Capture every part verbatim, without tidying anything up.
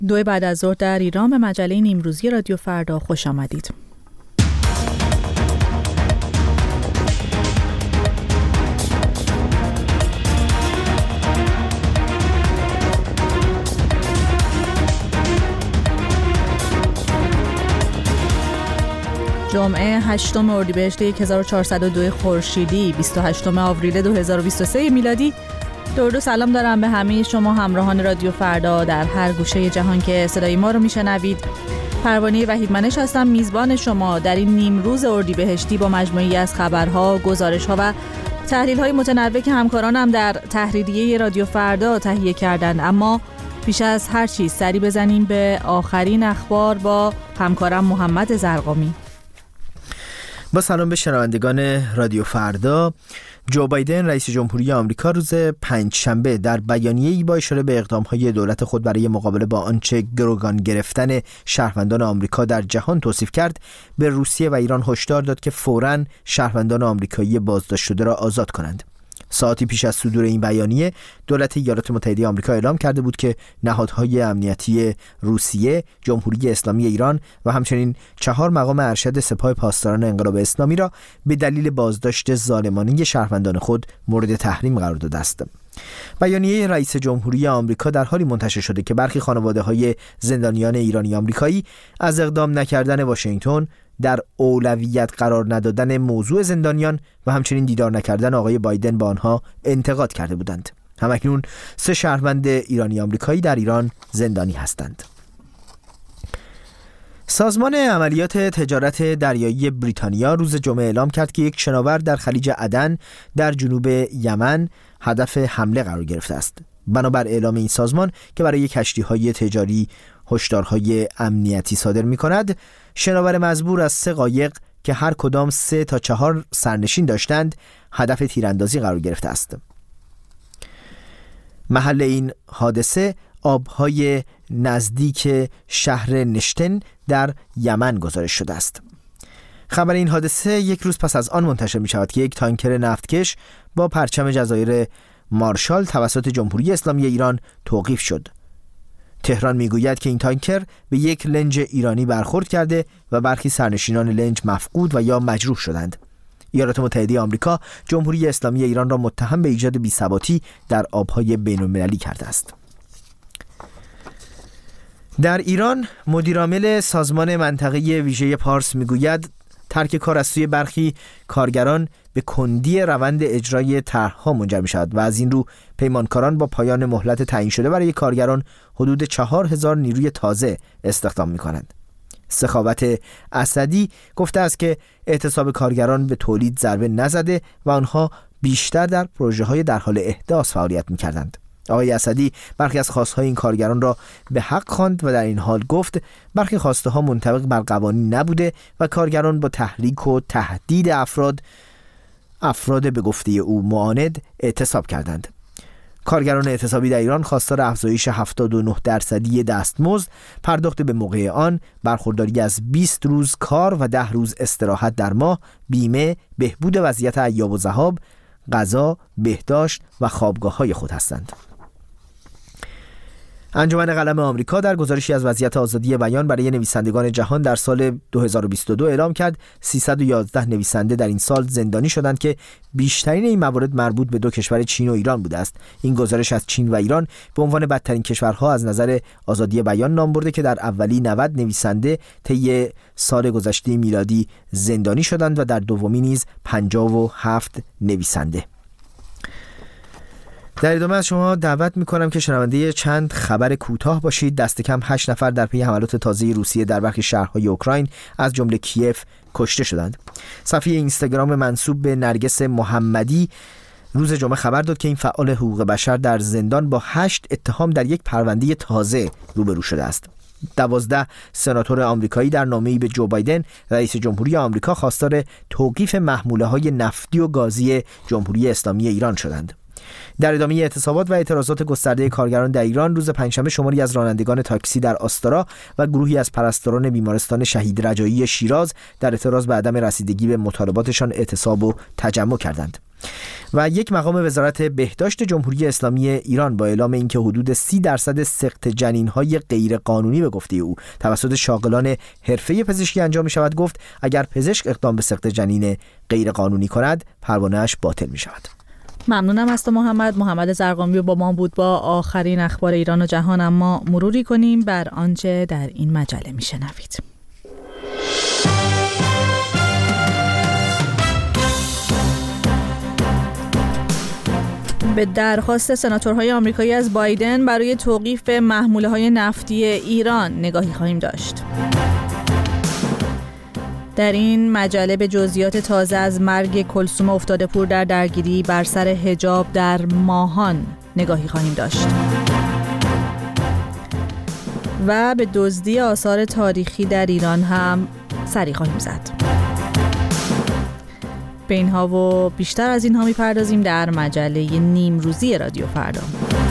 دو بعد از ظهر در ایران به مجله نیمروزی رادیو فردا خوش آمدید. جمعه هشتم اردیبهشت هزار و چهارصد و دو خورشیدی، بیست و هشتم آوریل دو هزار و بیست و سه میلادی. درود و سلام دارم به همه شما همراهان رادیو فردا در هر گوشه جهان که صدای ما رو میشنوید. پروانه وحیدمنش هستم، میزبان شما در این نیم روز اردیبهشتی با مجموعی از خبرها، گزارش‌ها و تحلیل‌های متنوع که همکارانم در تحریریه رادیو فردا تهیه کردند. اما پیش از هر چیز سری بزنیم به آخرین اخبار با همکارم محمد زرقامی. با سلام به شنوندگان رادیو فردا. جو بایدن رئیس جمهوری آمریکا روز پنجشنبه در بیانیه‌ای با اشاره به اقدام‌های دولت خود برای مقابله با آنچه گروگان گرفتن شهروندان آمریکا در جهان توصیف کرد، به روسیه و ایران هشدار داد که فوراً شهروندان آمریکایی بازداشت شده را آزاد کنند. ساعتی پیش از صدور این بیانیه، دولت ایالات متحده آمریکا اعلام کرده بود که نهادهای امنیتی روسیه، جمهوری اسلامی ایران و همچنین چهار مقام ارشد سپاه پاسداران انقلاب اسلامی را به دلیل بازداشت ظالمانه شهروندان خود مورد تحریم قرار داده است. بیانیه رئیس جمهوری آمریکا در حالی منتشر شده که برخی خانواده‌های زندانیان ایرانی آمریکایی از اقدام نکردن واشنگتن در اولویت قرار ندادن موضوع زندانیان و همچنین دیدار نکردن آقای بایدن با آنها انتقاد کرده بودند. همکنون سه شهروند ایرانی آمریکایی در ایران زندانی هستند. سازمان عملیات تجارت دریایی بریتانیا روز جمعه اعلام کرد که یک شناور در خلیج عدن در جنوب یمن هدف حمله قرار گرفته است. بنابر اعلام این سازمان که برای کشتی‌های تجاری هشدارهای امنیتی صادر می‌کند، شناور مزبور از سه قایق که هر کدام سه تا چهار سرنشین داشتند هدف تیراندازی قرار گرفته است. محل این حادثه آبهای نزدیک شهر نشتن در یمن گزارش شده است. خبر این حادثه یک روز پس از آن منتشر می شود که یک تانکر نفتکش با پرچم جزایر مارشال توسط جمهوری اسلامی ایران توقیف شد. تهران میگوید که این تانکر به یک لنج ایرانی برخورد کرده و برخی سرنشینان لنج مفقود و یا مجروح شدند. ایالات متحده آمریکا جمهوری اسلامی ایران را متهم به ایجاد بی‌ثباتی در آبهای بین‌المللی کرده است. در ایران مدیرعامل سازمان منطقه ویژه پارس میگوید ترک کار از سوی برخی کارگران به کندی روند اجرای طرح‌ها منجر می‌شود و از این رو پیمانکاران با پایان مهلت تعیین شده برای کارگران حدود چهار هزار نیروی تازه استخدام می‌کنند. سخاوت اسدی گفته است که اعتصاب کارگران به تولید ضربه نزده و آنها بیشتر در پروژه‌های در حال احداث فعالیت می‌کردند. آقای اسدی برخی از خواست‌های این کارگران را به حق خواند و در این حال گفت برخی خواسته‌ها منطبق بر قوانین نبوده و کارگران با تحریک و تهدید افراد افراد به گفته او معاند اعتصاب کردند. کارگران اعتصابی در ایران خواستار افزایش هفتاد و نه درصدی دستمزد، پرداخت به موقع آن، برخورداری از بیست روز کار و ده روز استراحت در ماه، بیمه، بهبود وضعیت ایاب و ذهاب، غذا، بهداشت و خوابگاه‌های خود هستند. انجمن قلم آمریکا در گزارشی از وضعیت آزادی بیان برای نویسندگان جهان در سال دو هزار و بیست و دو اعلام کرد سیصد و یازده نویسنده در این سال زندانی شدند که بیشترین این موارد مربوط به دو کشور چین و ایران بوده است. این گزارش از چین و ایران به عنوان بدترین کشورها از نظر آزادی بیان نام برده که در اولی نود نویسنده طی سال گذشته میلادی زندانی شدند و در دومی نیز پنجاه و هفت نویسنده. در ادامه از شما دعوت می‌کنم که شنونده چند خبر کوتاه باشید. دست کم هشت نفر در پی حملات تازه روسیه در برخی شهرهای اوکراین از جمله کیف کشته شدند. صفحه اینستاگرام منسوب به نرگس محمدی روز جمعه خبر داد که این فعال حقوق بشر در زندان با هشت اتهام در یک پرونده تازه روبرو شده است. دوازده سناتور آمریکایی در نامه‌ای به جو بایدن رئیس جمهوری آمریکا خواستار توقیف محموله‌های نفتی و گازی جمهوری اسلامی ایران شدند. در ادامه اعتصابات و اعتراضات گسترده کارگران در ایران روز پنجشنبه شماری از رانندگان تاکسی در آستارا و گروهی از پرستاران بیمارستان شهید رجایی شیراز در اعتراض به عدم رسیدگی به مطالباتشان اعتصاب و تجمع کردند. و یک مقام وزارت بهداشت جمهوری اسلامی ایران با اعلام اینکه حدود سی درصد سقط جنین‌های غیر قانونی به گفته او توسط شاغلان حرفه پزشکی انجام می‌شود، گفت اگر پزشک اقدام به سقط جنین غیر قانونی کند پروانه‌اش باطل می‌شود. ممنونم از تو محمد. محمد زرقامی با ما بود با آخرین اخبار ایران و جهان. اما مروری کنیم بر آنچه در این مجله میشنوید. به درخواست سناتورهای آمریکایی از بایدن برای توقیف محموله‌های نفتی ایران نگاهی خواهیم داشت. در این مجله به جزئیات تازه از مرگ کلثوم افتاده پور در درگیری بر سر حجاب در ماهان نگاهی خواهیم داشت و به دزدی آثار تاریخی در ایران هم سری خواهیم زد. به اینها و بیشتر از اینها میپردازیم در مجله نیمروزی رادیو فردا.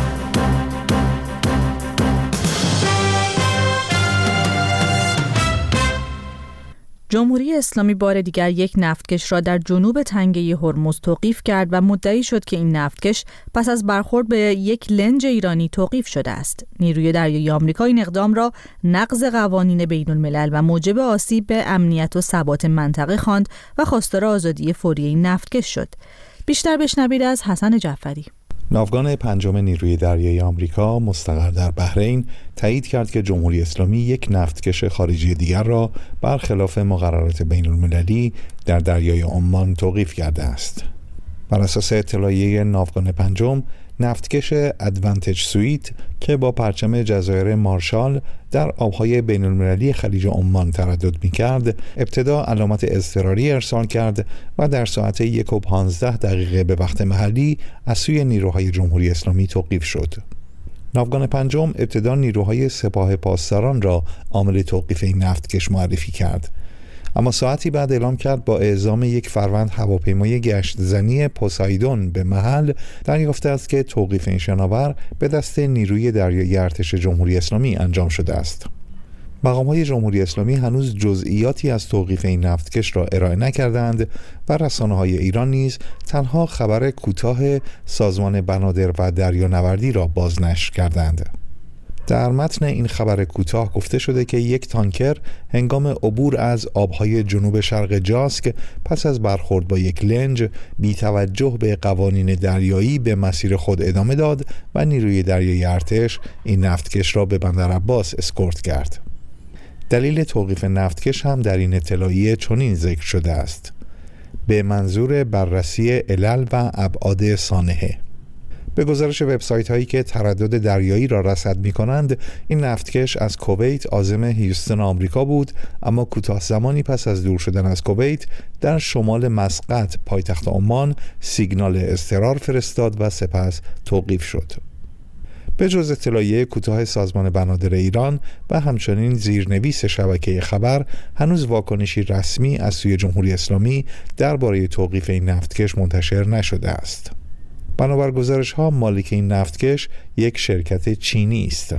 جمهوری اسلامی بار دیگر یک نفتکش را در جنوب تنگه هرمز توقیف کرد و مدعی شد که این نفتکش پس از برخورد به یک لنج ایرانی توقیف شده است. نیروی دریایی آمریکا این اقدام را نقض قوانین بین الملل و موجب آسیب به امنیت و ثبات منطقه خواند و خواستار آزادی فوری این نفتکش شد. بیشتر بشنوید از حسن جعفری. ناوگان پنجم نیروی دریایی آمریکا مستقر در بحرین تایید کرد که جمهوری اسلامی یک نفتکش خارجی دیگر را برخلاف مقررات بین المللی در دریای عمان توقیف کرده است. بر اساس اطلاعیه ناوگان پنجم، نفتکش ادوانتج سویت که با پرچم جزایر مارشال در آبهای بین المللی خلیج عمان تردد می کرد، ابتدا علامت اضطراری ارسال کرد و در ساعت یک و پانزده دقیقه به وقت محلی از سوی نیروهای جمهوری اسلامی توقیف شد. ناوگان پنجم ابتدا نیروهای سپاه پاسداران را عامل توقیف این نفتکش معرفی کرد، اما ساعتی بعد اعلام کرد با اعزام یک فروند هواپیمای گشت زنی پوسایدون به محل دریافته است که توقیف این شناور به دست نیروی دریایی ارتش جمهوری اسلامی انجام شده است. مقام‌های جمهوری اسلامی هنوز جزئیاتی از توقیف این نفتکش را ارائه نکردند و رسانه‌های ایران نیز تنها خبر کوتاه سازمان بنادر و دریانوردی را بازنشر کردند. در متن این خبر کوتاه گفته شده که یک تانکر هنگام عبور از آبهای جنوب شرق جاسک پس از برخورد با یک لنج بی توجه به قوانین دریایی به مسیر خود ادامه داد و نیروی دریایی ارتش این نفتکش را به بندر عباس اسکورت کرد. دلیل توقیف نفتکش هم در این اطلاعیه چنین ذکر شده است: به منظور بررسی علل و ابعاد سانحه. به گزارش وبسایت هایی که تردد دریایی را رصد می کنند، این نفتکش از کویت عازم هیوستن آمریکا بود، اما کوتاه زمانی پس از دور شدن از کویت در شمال مسقط پایتخت عمان سیگنال اضطرار فرستاد و سپس توقیف شد. به جز اطلاعیه کوتاه سازمان بنادر ایران و همچنین زیرنویس شبکه خبر، هنوز واکنشی رسمی از سوی جمهوری اسلامی درباره توقیف این نفتکش منتشر نشده است. بنابر گزارش ها مالک این نفتکش یک شرکت چینی است.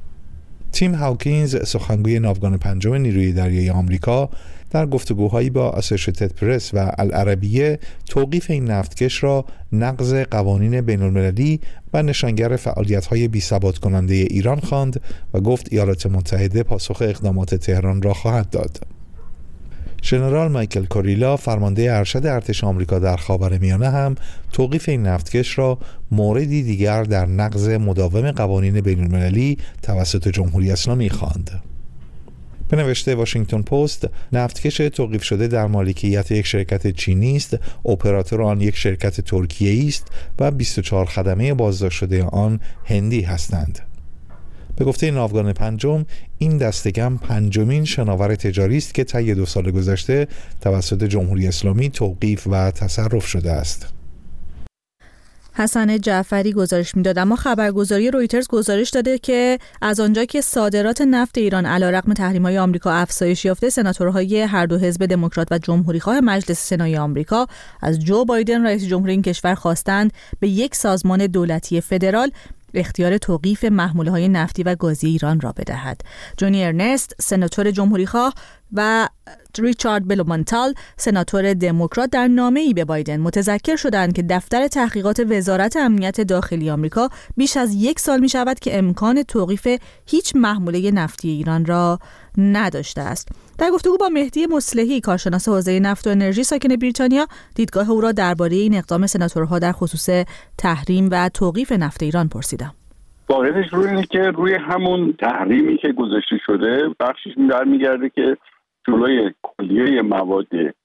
تیم هاوکینز، سخنگوی ناوگان پنجم نیروی دریایی آمریکا، در گفتگوهایی با اسوشیتد پرس و العربیه توقیف این نفتکش را نقض قوانین بین المللی و نشانگر فعالیت‌های بی‌ثبات کننده ایران خواند و گفت ایالات متحده پاسخ اقدامات تهران را خواهد داد. ژنرال مایکل کوریلا، فرمانده ارشد ارتش آمریکا در خاورمیانه، هم توقیف این نفتکش را موردی دیگر در نقض مداوم قوانین بین المللی توسط جمهوری اسلامی خواند. به نوشته واشنگتن پست، نفتکش توقیف شده در مالکیت یک شرکت چینی است، اپراتور آن یک شرکت ترکیه‌ای است و بیست و چهار خدمه بازداشت شده آن هندی هستند. به گفته ناوگان پنجم، این دستگم پنجمین شناور تجاری است که طی دو سال گذشته توسط جمهوری اسلامی توقیف و تصرف شده است. حسن جعفری گزارش میداد. اما خبرگزاری رویترز گزارش داده که از آنجا که صادرات نفت ایران علیرغم تحریم‌های آمریکا افزایش یافته، سناتورهای هر دو حزب دموکرات و جمهوری‌خواه مجلس سنای آمریکا از جو بایدن رئیس جمهور این کشور خواستند به یک سازمان دولتی فدرال اختیار توقیف محموله‌های نفتی و گازی ایران را بدهد. جونی ارنست، سناتور جمهوری‌خواه، و ریچارد بلومنتال سناتور دموکرات در نامه‌ای به بایدن متذکر شدند که دفتر تحقیقات وزارت امنیت داخلی آمریکا بیش از یک سال می شود که امکان توقیف هیچ محموله نفتی ایران را نداشته است. در گفتگو با مهدی مصلحی کارشناس حوزه نفت و انرژی ساکن بریتانیا، دیدگاه او را درباره این اقدام سناتورها در خصوص تحریم و توقیف نفت ایران پرسیدم. واقعیتش روی اینه که روی همون تحریمی که گذاشته شده بخشش برمیگرده که جلوی کلیه مواد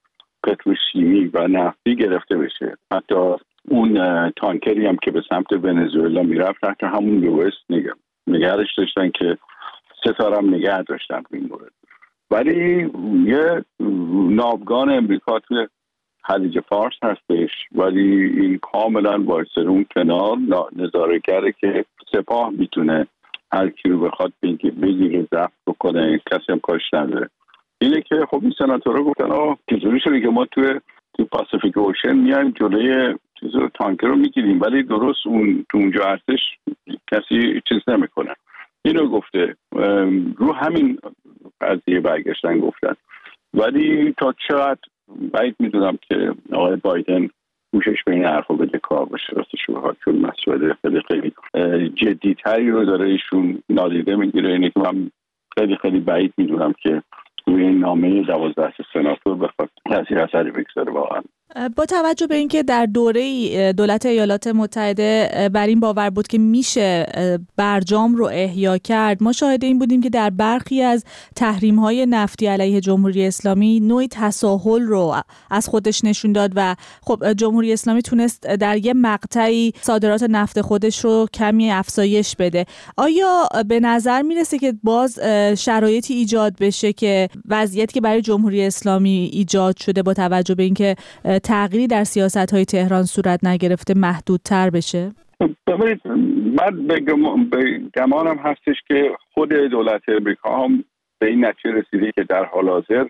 پتروشیمی و نفتی گرفته بشه. حتی اون تانکری هم که به سمت ونزوئلا میرفت تحت همون یو اس نگهش داشتن که ستاره هم نگه داشتن به این مورد. ولی یه ناوگان امریکا توی خلیج فارس هستش، ولی این کاملا وایسر اون کنار نظاره‌گره که سپاه میتونه هر کی رو بخواد بگیره ضبط بکنه، کسی هم کارش نداره. اینه که خب این سناتورها گفتن آه چطوری شده که ما توی تو پاسیفیک اوشن میایم جلوی چیز رو تانکر رو میگیریم ولی درست اون تو اونجا هستش کسی چیز نمیکنه. اینو گفته رو همین قضیه برگشتن گفتن. ولی تا چقدر باید میدونم که آقای بایدن گوشش به این حرفا بده کار باشه راستش رو، چون مسئله خیلی خیلی جدی‌تری رو داره ایشون نادیده میگیره. اینه که من خیلی خیلی بعید میدونم که روی این نامه دوازده سناتور بخواد کسی اثری بگذاره. واقعا با توجه به اینکه در دوره دولت ایالات متحده بر این باور بود که میشه برجام رو احیا کرد، ما شاهد این بودیم که در برخی از تحریم‌های نفتی علیه جمهوری اسلامی نوعی تساهل رو از خودش نشون داد و خب جمهوری اسلامی تونست در یه مقطعی صادرات نفت خودش رو کمی افزایش بده. آیا به نظر میرسه که باز شرایطی ایجاد بشه که وضعیتی که برای جمهوری اسلامی ایجاد شده با توجه به اینکه تغییری در سیاست‌های تهران صورت نگرفته محدودتر بشه؟ ببینید من به گمانم هستش که خود دولت امریکا هم به این نتیجه رسیده که در حال حاضر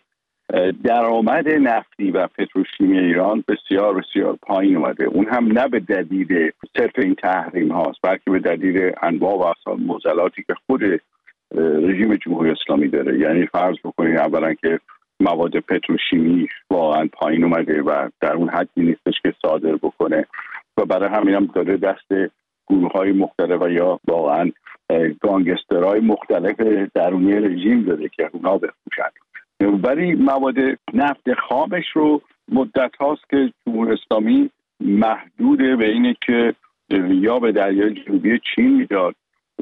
درآمد نفتی و پتروشیمی ایران بسیار بسیار پایین اومده. اون هم نه به دلیل صرف این تحریم هاست بلکه به دلیل انواع و اقسام معضلاتی که خود رژیم جمهوری اسلامی داره. یعنی فرض بکنید اولا که مواد پتروشیمی واقعا پایین اومده و در اون حدی نیستش که صادر بکنه و برای همین هم داره دست گروه‌های مختلف و یا واقعا گانگسترهای مختلف درونی رژیم داده که اونا بفروشن. ولی مواد نفت خامش رو مدت هاست که جمهوری اسلامی محدوده به اینه که یا به دریای جنوبی چین میداد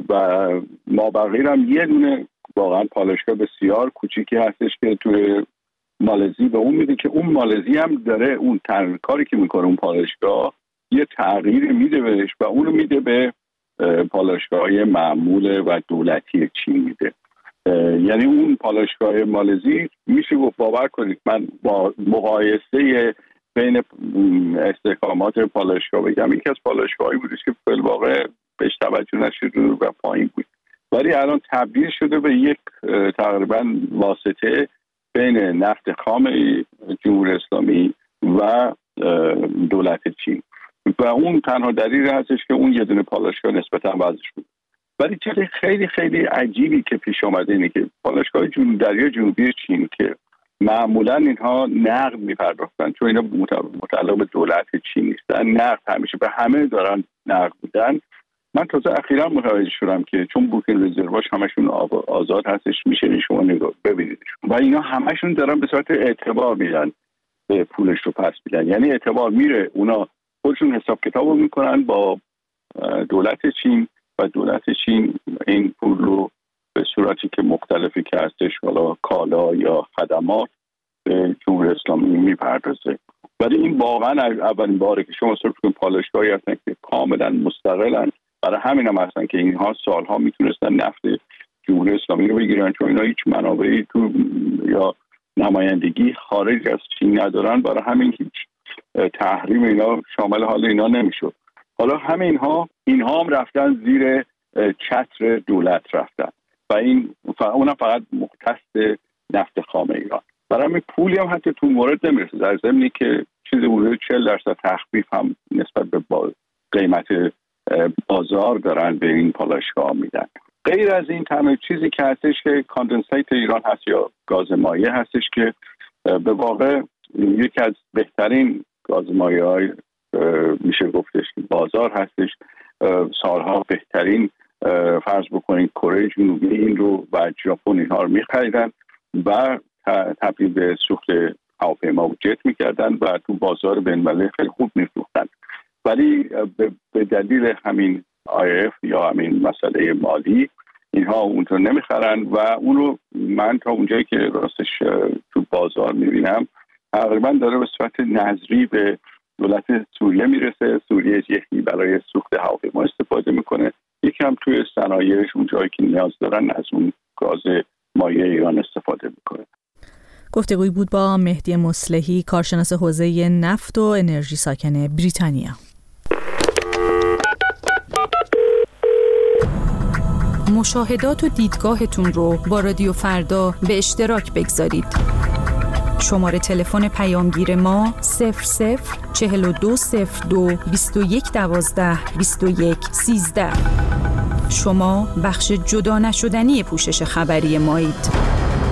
و مابقی هم یه دونه واقعا پالایشگاه بسیار کوچیکی هستش که توی مالزی به اون میده که اون مالزی هم داره اون تر... کاری که میکنه اون پالایشگاه یه تغییر میده بهش و اونو میده به پالایشگاه‌های معمول و دولتی چین میده. یعنی اون پالایشگاه مالزی میشه گفت باور کنید من با مقایسه بین استحکامات پالایشگاه بگم یکی از پالایشگاهایی بودش که بالواقع بهش توجه نشده و پایین بود، ولی الان تبدیل شده به یک تقریبا واسطه بین نفت خام جمهوری اسلامی و دولت چین و اون تنها دلیل هستش که اون یه دونه پالایشگاه نسبتا وضعش بود. ولی چیز خیلی خیلی عجیبی که پیش آمده اینه که پالایشگاه جنوب دریای جنوبی چین که معمولا اینها نقد میپرداختن چون اینا متعلق به دولت چین نیستن، نقد همیشه به همه دارن نقد بودن. من تازه اخیراً متوجه شدم که چون بوکینگ رزرواش همشون آزاد هستش میشه شما نگاه ببینیدش و اینا همشون دارن به صورت اعتبار میدن به پولش رو پس میدن. یعنی اعتبار میره اونا خودشون حساب کتاب رو میکنن با دولت چین و دولت چین این پول رو به صورتی که مختلفی که هستش حالا کالا یا خدمات به جمهوری اسلامی میپردازه. ولی این واقعا اولین باره که شما صرف کنید پالایشگاهی هستن که کاملا مستقلن. برای همین هم هستن که اینها سالها میتونستن نفت جمهوری اسلامی رو بگیرن چون اینا هیچ منابعی تو یا نمایندگی خارج از چین ندارن. برای همین هیچ تحریم اینا شامل حال اینا نمیشد. حالا همه اینها اینها هم رفتن زیر چتر دولت رفتن و این اونم فقط مختص نفت خام ایران. برای همین پولی هم حتی تو مورد نمیرسه، در ضمنی که چیزی حدود چهل درصد تخفیف هم نسبت به قیمت بازار دارن به این پالایشگاه میدن. غیر از این تنها چیزی که هستش که کاندنسیت ایران هست یا گاز مایع هستش که به واقع یکی از بهترین گاز مایع های میشه گفتش که بازار هستش. سالها بهترین فرض بکنید کره جنوبی این رو و ژاپن اینها رو میخریدن و تبدیل به سوخت هواپیما و جت میکردن و تو بازار بین‌المللی خیلی خوب میفروختن. ولی به دلیل همین آی اف یا همین مسئله مالی اینها اونجا نمیخرن و اون رو من تا اونجایی که راستش تو بازار میبینم تقریبا داره به صورت نظری به دولت سوریه میرسه. سوریه یکی برای سوخت هواپیما استفاده میکنه، یکی هم توی صنایعش اونجایی که نیاز دارن از اون گاز مایع ایران استفاده میکنه. گفتگویی بود با مهدی مصلحی، کارشناس حوزه نفت و انرژی ساکن بریتانیا. مشاهدات و دیدگاهتون رو با رادیو فردا به اشتراک بگذارید. شماره تلفن پیامگیر ما صفر صفر چهل و دو صفر دو بیست و یک دوازده بیست و یک سیزده. شما بخش جدا نشدنی پوشش خبری مایید.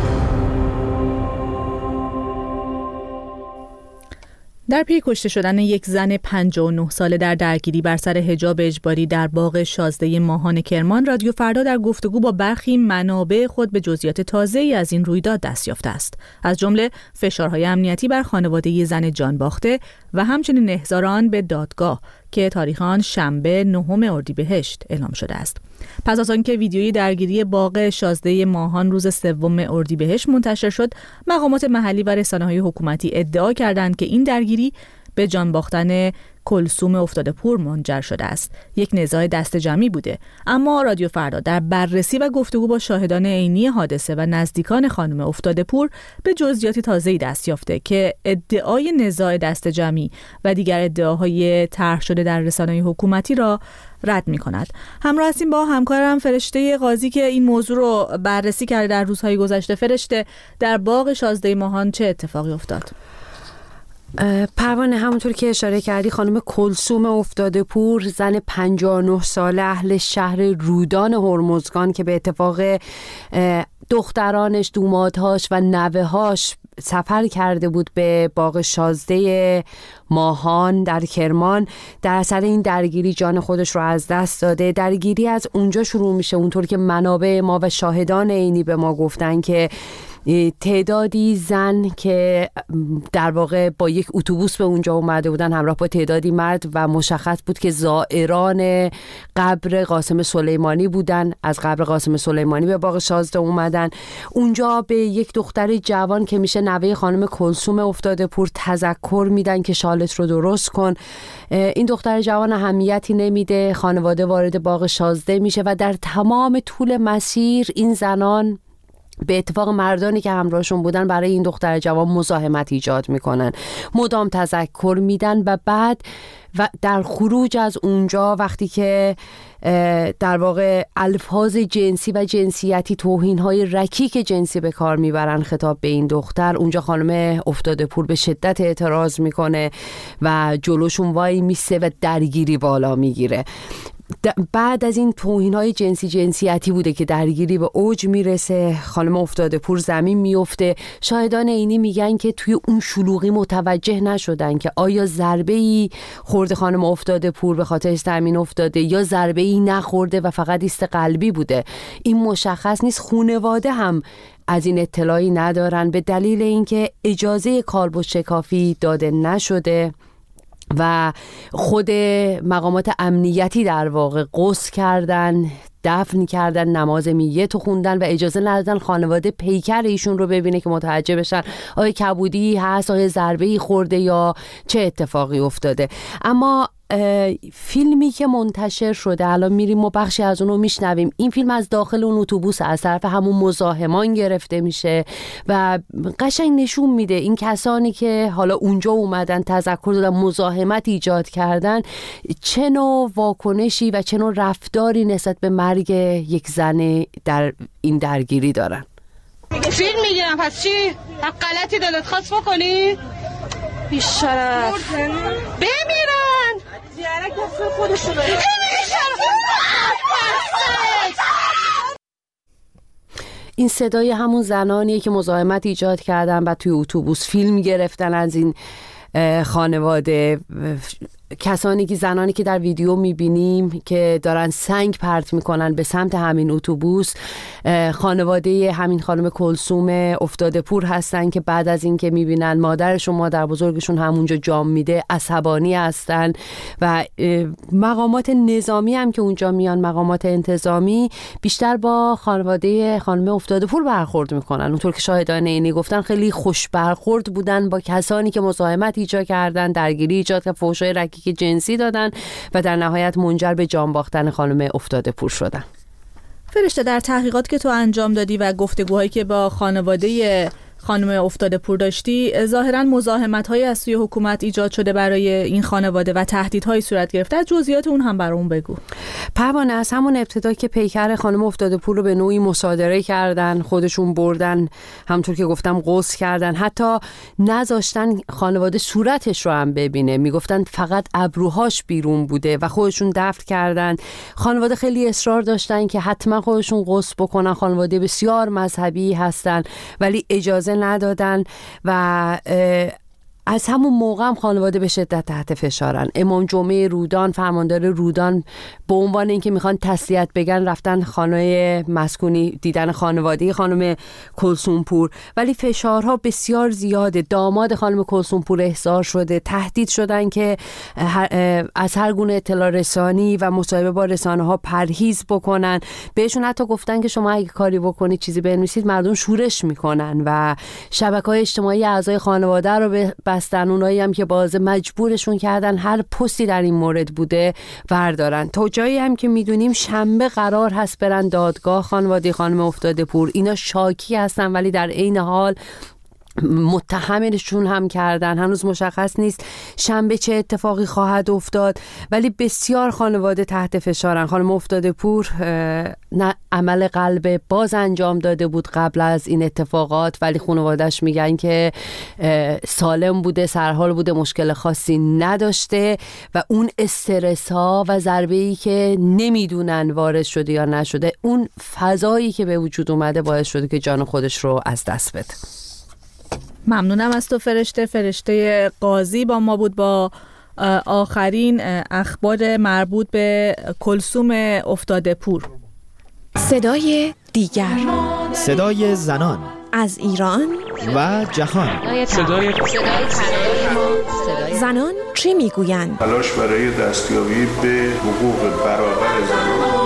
در پی کشته شدن یک زن پنجاه و نه ساله در درگیری بر سر حجاب اجباری در باغ شازده ماهان کرمان، رادیو فردا در گفتگو با برخی منابع خود به جزئیات تازه‌ای از این رویداد دست یافته است، از جمله فشارهای امنیتی بر خانواده زن جان باخته و همچنین احضار آن به دادگاه که تاریخ آن شنبه نهم اردیبهشت اعلام شده است. پس از آنکه ویدیوی درگیری باغ شازده ماهان روز سوم اردیبهشت منتشر شد، مقامات محلی و رسانه‌های حکومتی ادعا کردند که این درگیری به جان باختن کلثوم افتاده پور منجر شده است. یک نزاع دست جمعی بوده، اما رادیو فردا در بررسی و گفتگو با شاهدان عینی حادثه و نزدیکان خانم افتاده پور به جزئیات تازه‌ای دست یافته که ادعای نزاع دست جمعی و دیگر ادعاهای طرح شده در رسانه‌های حکومتی را رد می‌کند. همراه هستیم با همکارم فرشته قاضی که این موضوع رو بررسی کرده در روزهای گذشته. فرشته، در باغ شازده ماهان چه اتفاقی افتاد؟ پروانه، همونطور که اشاره کردی، خانم کلثوم افتاده پور، زن پنجاه و نه ساله اهل شهر رودان هرمزگان که به اتفاق دخترانش، دومادهاش و نوه‌هاش سفر کرده بود به باغ شازده ماهان در کرمان، در اثر این درگیری جان خودش رو از دست داده. درگیری از اونجا شروع میشه، اونطور که منابع ما و شاهدان عینی به ما گفتن که تعدادی زن که در واقع با یک اتوبوس به اونجا اومده بودن همراه با تعدادی مرد و مشخص بود که زائران قبر قاسم سلیمانی بودن، از قبر قاسم سلیمانی به باغ شازده اومدن. اونجا به یک دختر جوان که میشه نوه خانم کلثوم افتاده پور تذکر میدن که شالت رو درست کن. این دختر جوان اهمیتی نمیده، خانواده وارد باغ شازده میشه و در تمام طول مسیر این زنان به اتفاق مردانی که همراهشون بودن برای این دختر جوان مزاحمت ایجاد میکنن، مدام تذکر میدن و بعد و در خروج از اونجا وقتی که در واقع الفاظ جنسی و جنسیتی، توهین‌های رکیک جنسی به کار میبرن خطاب به این دختر، اونجا خانم افتاده پور به شدت اعتراض میکنه و جلوشون وای میسته و درگیری بالا میگیره. بعد از این توهین‌های جنسی جنسیتی بوده که درگیری به اوج میرسه، خانم افتاده پور زمین میفته. شاهدان عینی میگن که توی اون شلوغی متوجه نشدن که آیا ضربه‌ای خورده خانم افتاده پور به خاطر زمین افتاده یا ضربه‌ای نخورده و فقط ایست قلبی بوده. این مشخص نیست. خانواده هم از این اطلاعی ندارن به دلیل اینکه اجازه کالبد شکافی داده نشده و خود مقامات امنیتی در واقع غسل کردن، دفن کردن، نماز میت خوندن و اجازه ندادن خانواده پیکر ایشون رو ببینه که متوجه بشن آیا کبودی هست، آیا ضربه‌ای خورده یا چه اتفاقی افتاده. اما فیلمی که منتشر شده، الان میریم و بخشی از اونو میشنویم، این فیلم از داخل اون اتوبوس از طرف همون مزاحمان گرفته میشه و قشنگ نشون میده این کسانی که حالا اونجا اومدن تذکر دادن، مزاحمت ایجاد کردن، چه نوع واکنشی و چه نوع رفتاری نسبت به مرگ یک زن در این درگیری دارن. فیلم میگیرم پس چی؟ غلطی دلت خواست بکنی؟ بیشرف بمیرن زیارت دست خودشون رو بمیرن. این صدای همون زنانیه که مزاحمت ایجاد کردن و توی اتوبوس فیلم گرفتن از این خانواده. کسانی که زنانی که در ویدیو میبینیم که دارن سنگ پرت میکنن به سمت همین اتوبوس، خانواده همین خانم کلثوم افتاده پور هستن که بعد از این که میبینن مادرشون مادر بزرگشون همونجا جام میده عصبانی هستن و مقامات نظامی هم که اونجا میان، مقامات انتظامی، بیشتر با خانواده خانم افتاده پور برخورد میکنن. اونطور که شاهدان عینی گفتن خیلی خوش برخورد بودن با کسانی که مزاحمت ایجاد کردن، درگیری ایجاد کردن، فحشای رکی که جنسی دادن و در نهایت منجر به جان باختن خانم افتاده پور شدن. فرشته، در تحقیقات که تو انجام دادی و گفتگوهایی که با خانواده خانم افتاده پور داشتی، ظاهراً مزاحمت‌هایی از سوی حکومت ایجاد شده برای این خانواده و تهدیدهای صورت گرفته. از جزئیات اون هم برامون بگو. پروانه، از همون ابتدا که پیکر خانم افتاده پور رو به نوعی مصادره کردن، خودشون بردن، همونطور که گفتم غسل کردن، حتی نذاشتن خانواده صورتش رو هم ببینه، میگفتن فقط ابروهاش بیرون بوده و خودشون دفن کردن. خانواده خیلی اصرار داشتن که حتما خودشون غسل بکنن. خانواده بسیار مذهبی هستن ولی اجازه ندادن و از همون موقع هم خانواده به شدت تحت فشارن. امام جمعه رودان، فرماندار رودان، به عنوان اینکه میخوان تسلیت بگن رفتن خانه مسکونی دیدن خانواده خانم کلثوم پور، ولی فشارها بسیار زیاده. داماد خانم کلثوم پور احضار شده، تهدید شدن که از هر گونه اطلاع رسانی و مصاحبه با رسانه ها پرهیز بکنن. بهشون حتی گفتن که شما اگه کاری بکنید، چیزی بنویسید، مردم شورش میکنن و شبکه‌های اجتماعی اعضای خانواده رو به بستن. اونایی هم که باز مجبورشون کردن هر پستی در این مورد بوده وردارن. تا جایی هم که میدونیم شنبه قرار هست برن دادگاه خانواده خانم افتاده پور. اینا شاکی هستن ولی در عین حال متهمشون هم کردن. هنوز مشخص نیست شنبه چه اتفاقی خواهد افتاد، ولی بسیار خانواده تحت فشارن. خانم افتاده پور نه عمل قلب باز انجام داده بود قبل از این اتفاقات، ولی خانواده‌اش میگن که سالم بوده، سرحال بوده، مشکل خاصی نداشته و اون استرس ها و ضربه‌ای که نمیدونن وارد شده یا نشده، اون فضایی که به وجود اومده باعث شده که جان خودش رو از دست بده. ممنونم از تو فرشته. فرشته قاضی با ما بود با آخرین اخبار مربوط به کلثوم افتاده پور. صدای دیگر، صدای زنان از ایران و جهان. صدای زنان چه میگویند؟ تلاش برای دستیابی به حقوق برابر زنان.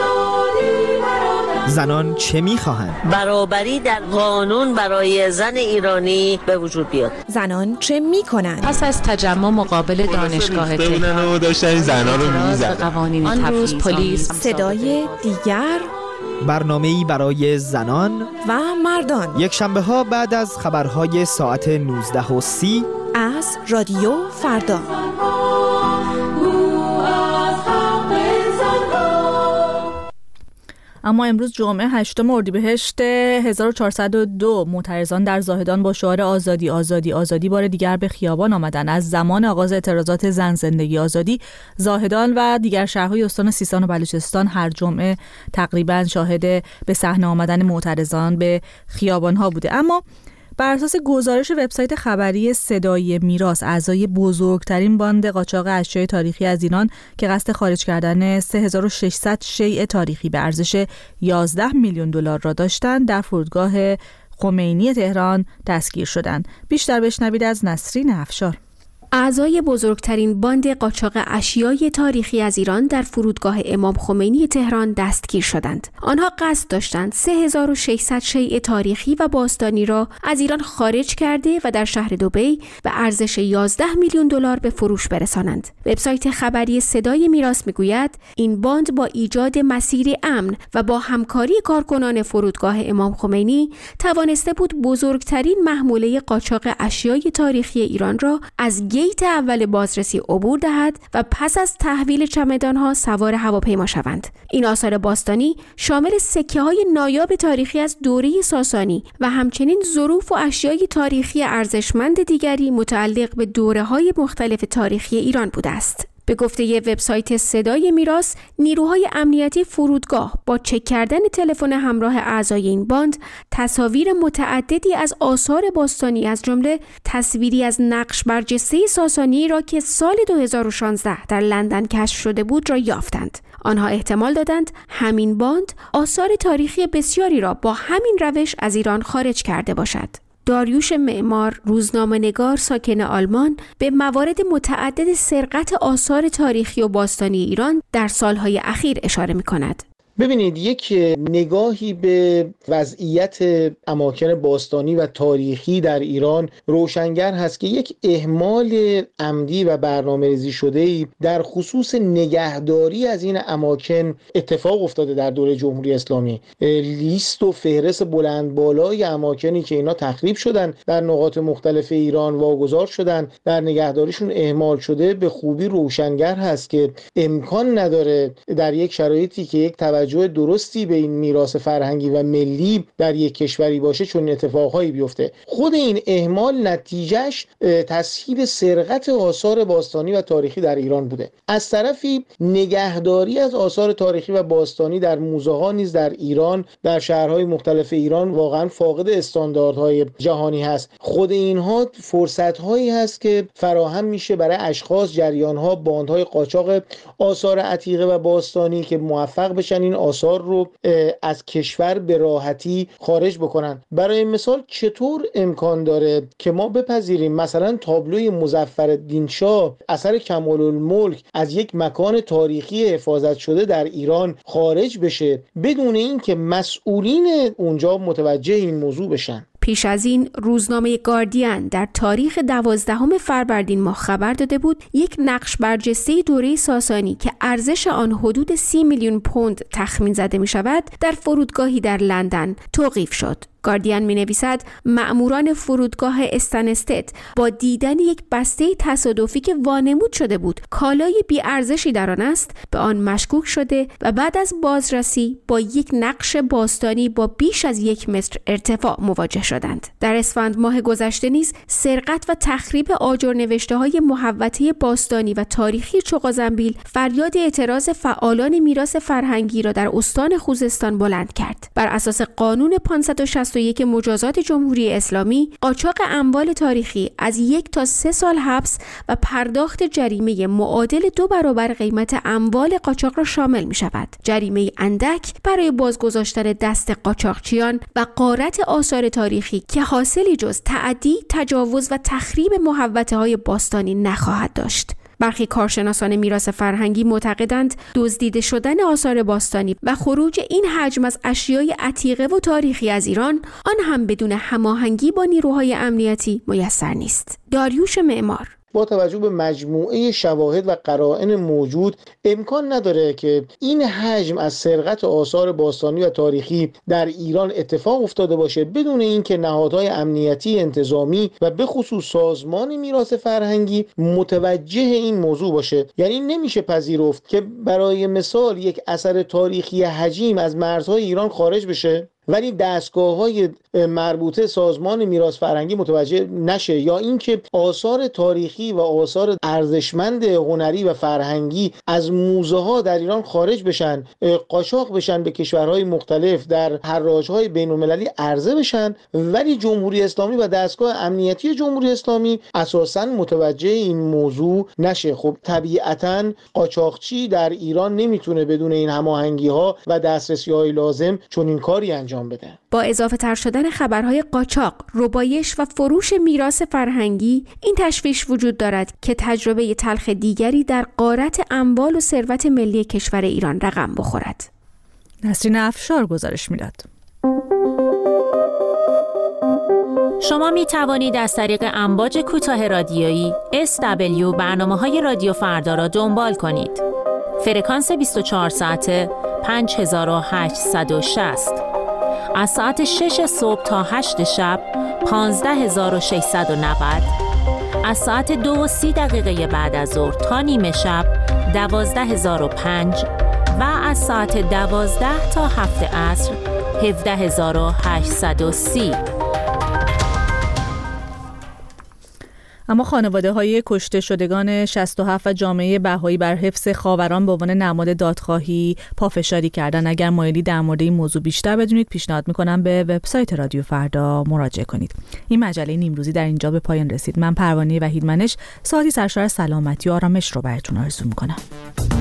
زنان چه میخواهند؟ برابری در قانون برای زن ایرانی به وجود بیاد. زنان چه میکنند؟ پس از تجمع مقابل دانشگاه تهران و داشتن زنان رو میزدن. آن روز پلیس. صدای دیگر، برنامه‌ای برای زنان و مردان، یک شنبه ها بعد از خبرهای ساعت نوزده و سی از رادیو فردا. اما امروز جمعه هشتم اردیبهشت هزار و چهارصد و دو معترضان در زاهدان با شعار آزادی آزادی آزادی بار دیگر به خیابان آمدند. از زمان آغاز اعتراضات زن زندگی آزادی، زاهدان و دیگر شهرهای استان سیستان و بلوچستان هر جمعه تقریبا شاهد به صحنه آمدن معترضان به خیابان‌ها بوده. اما بر اساس گزارش وبسایت خبری صدای میراث، اعضای بزرگترین باند قاچاق اشیاء تاریخی از ایران که قصد خارج کردن سه هزار و ششصد شیء تاریخی به ارزش یازده میلیون دلار را داشتند، در فرودگاه خمینی تهران دستگیر شدند. بیشتر بشنوید از نسرین افشار. اعضای بزرگترین باند قاچاق اشیای تاریخی از ایران در فرودگاه امام خمینی تهران دستگیر شدند. آنها قصد داشتند سه هزار و ششصد شیء تاریخی و باستانی را از ایران خارج کرده و در شهر دبی به ارزش یازده میلیون دلار به فروش برسانند. وبسایت خبری صدای میراث میگوید این باند با ایجاد مسیر امن و با همکاری کارکنان فرودگاه امام خمینی توانسته بود بزرگترین محموله قاچاق اشیای تاریخی ایران را از گیت اول بازرسی عبور دهد و پس از تحویل چمدانها سوار هواپیما شوند. این آثار باستانی شامل سکه‌های نایاب تاریخی از دوره ساسانی و همچنین ظروف و اشیای تاریخی ارزشمند دیگری متعلق به دوره‌های مختلف تاریخی ایران بوده است. به گفته ی وبسایت صدای میراث، نیروهای امنیتی فرودگاه با چک کردن تلفن همراه اعضای این باند تصاویر متعددی از آثار باستانی از جمله تصویری از نقش برجسته ساسانی را که سال دو هزار و شانزده در لندن کشف شده بود را یافتند. آنها احتمال دادند همین باند آثار تاریخی بسیاری را با همین روش از ایران خارج کرده باشد. داریوش معمار، روزنامه‌نگار ساکن آلمان، به موارد متعدد سرقت آثار تاریخی و باستانی ایران در سالهای اخیر اشاره می‌کند. ببینید، یک نگاهی به وضعیت اماکن باستانی و تاریخی در ایران روشنگر هست که یک اهمال عمدی و برنامه‌ریزی شده‌ای در خصوص نگهداری از این اماکن اتفاق افتاده در دوره جمهوری اسلامی. لیست و فهرست بلند بالای اماکنی که اینا تخریب شدن در نقاط مختلف ایران واگذار شدن، در نگهداریشون اهمال شده، به خوبی روشنگر هست که امکان نداره در یک شرایطی که یک توجه درستی به این میراث فرهنگی و ملی در یک کشوری باشه چون اتفاقهایی بیفته. خود این اهمال نتیجهش تسهیل سرقت آثار باستانی و تاریخی در ایران بوده. از طرفی نگهداری از آثار تاریخی و باستانی در موزه ها نیز در ایران، در شهرهای مختلف ایران واقعا فاقد استانداردهای جهانی هست. خود اینها فرصت‌هایی هست که فراهم میشه برای اشخاص، جریان‌ها، باندهای قاچاق آثار عتیقه و باستانی که موفق بشن این آثار رو از کشور به راحتی خارج بکنن. برای مثال چطور امکان داره که ما بپذیریم مثلا تابلوی مظفرالدین شاه اثر کمال‌الملک از یک مکان تاریخی حفاظت شده در ایران خارج بشه بدون اینکه مسئولین اونجا متوجه این موضوع بشن؟ پیش از این روزنامه گاردین در تاریخ دوازدهم فروردین ماه خبر داده بود یک نقش برجسته دوره ساسانی که ارزش آن حدود سی میلیون پوند تخمین زده می شود در فرودگاهی در لندن توقیف شد. گاردین می نویسد مأموران فرودگاه استنستد با دیدن یک بسته تصادفی که وانمود شده بود کالای بی ارزشی در آن است به آن مشکوک شده و بعد از بازرسی با یک نقش باستانی با بیش از یک متر ارتفاع مواجه شدند. در اسفند ماه گذشته نیز سرقت و تخریب آجر نوشته های محوطه باستانی و تاریخی چغازنبیل فریاد اعتراض فعالان میراث فرهنگی را در استان خوزستان بلند کرد. بر اساس قانون پانصد و شصت و یک مجازات جمهوری اسلامی، قاچاق اموال تاریخی از یک تا سه سال حبس و پرداخت جریمه معادل دو برابر قیمت اموال قاچاق را شامل می شود. جریمه اندک برای بازگذاشتن دست قاچاقچیان و غارت آثار تاریخی که حاصلی جز تعدی، تجاوز و تخریب محوطه های باستانی نخواهد داشت. برخی کارشناسان میراث فرهنگی معتقدند دزدیده شدن آثار باستانی و خروج این حجم از اشیای عتیقه و تاریخی از ایران آن هم بدون هماهنگی با نیروهای امنیتی میسر نیست. داریوش معمار: با توجه به مجموعه شواهد و قرائن موجود امکان نداره که این حجم از سرقت آثار باستانی و تاریخی در ایران اتفاق افتاده باشه بدون اینکه نهادهای امنیتی، انتظامی و به خصوص سازمان میراث فرهنگی متوجه این موضوع باشه. یعنی نمیشه پذیرفت که برای مثال یک اثر تاریخی حجیم از مرزهای ایران خارج بشه ولی دستگاه‌های مربوطه سازمان میراث فرهنگی متوجه نشه، یا اینکه آثار تاریخی و آثار ارزشمند هنری و فرهنگی از موزه‌ها در ایران خارج بشن، قاچاق بشن، به کشورهای مختلف در حراج‌های بین‌المللی عرضه بشن، ولی جمهوری اسلامی و دستگاه امنیتی جمهوری اسلامی اساساً متوجه این موضوع نشه. خب طبیعتاً قاچاقچی در ایران نمیتونه بدون این هماهنگی‌ها و دسترسی‌های لازم چنین کاری انجام بده. با اضافه تر شدن خبرهای قاچاق، ربایش و فروش میراث فرهنگی، این تشویش وجود دارد که تجربه تلخ دیگری در غارت اموال و ثروت ملی کشور ایران رقم بخورد. نسرین افشار گزارش میداد. شما می توانید از طریق امواج کوتاه رادیویی اس دبلیو برنامه‌های رادیو فردا را دنبال کنید. فرکانس بیست و چهار ساعته پنج هزار و هشتصد و شصت، از ساعت شش صبح تا هشت شب پانزده هزار و ششصد و نود، از ساعت دو و سی دقیقه بعد از ظهر تا نیمه شب دوازده هزار و پنج و از ساعت دوازده تا هفت عصر هفده هزار و هشتصد و سی. اما خانواده‌های کشته شدگان شصت و هفت و جامعه بهایی بر حفظ خاوران به عنوان نماد دادخواهی پافشاری کردن. اگر مایلی در مورد این موضوع بیشتر بدونید پیشنهاد میکنم به وبسایت رادیو فردا مراجعه کنید. این مجله نیمروزی در اینجا به پایان رسید. من پروانه وحیدمنش ساعتی سرشار از سلامتی و آرامش رو براتون آرزو میکنم.